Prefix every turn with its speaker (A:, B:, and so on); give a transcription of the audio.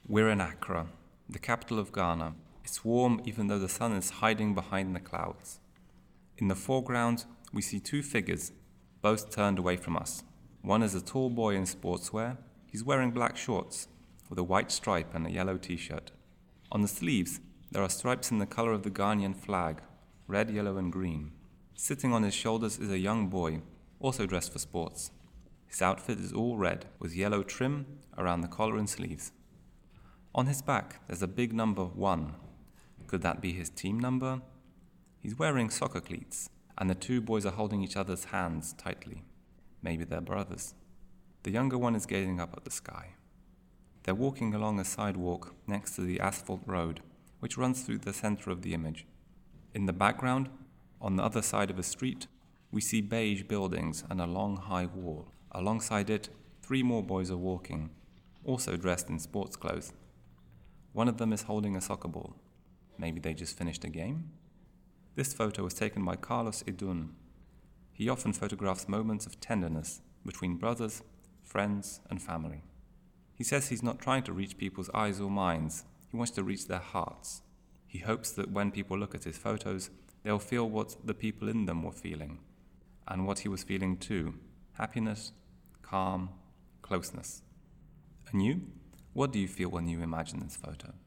A: We're in Accra, the capital of Ghana. It's warm even though the sun is hiding behind the clouds. In the foreground, we see two figures, both turned away from us. One is a tall boy in sportswear. He's wearing black shorts with a white stripe and a yellow t-shirt. On the sleeves, there are stripes in the color of the Ghanaian flag, red, yellow and green. Sitting on his shoulders is a young boy, also dressed for sports. His outfit is all red, with yellow trim around the collar and sleeves. On his back, there's a big number 1. Could that be his team number? He's wearing soccer cleats, and the two boys are holding each other's hands tightly. Maybe they're brothers. The younger one is gazing up at the sky. They're walking along a sidewalk next to the asphalt road, which runs through the center of the image. In the background, on the other side of a street, we see beige buildings and a long high wall. Alongside it, 3 more boys are walking, also dressed in sports clothes. One of them is holding a soccer ball. Maybe they just finished a game? This photo was taken by Carlos Idun. He often photographs moments of tenderness between brothers, friends, and family. He says he's not trying to reach people's eyes or minds. He wants to reach their hearts. He hopes that when people look at his photos, they'll feel what the people in them were feeling, and what he was feeling too: happiness, calm, closeness. And you? What do you feel when you imagine this photo?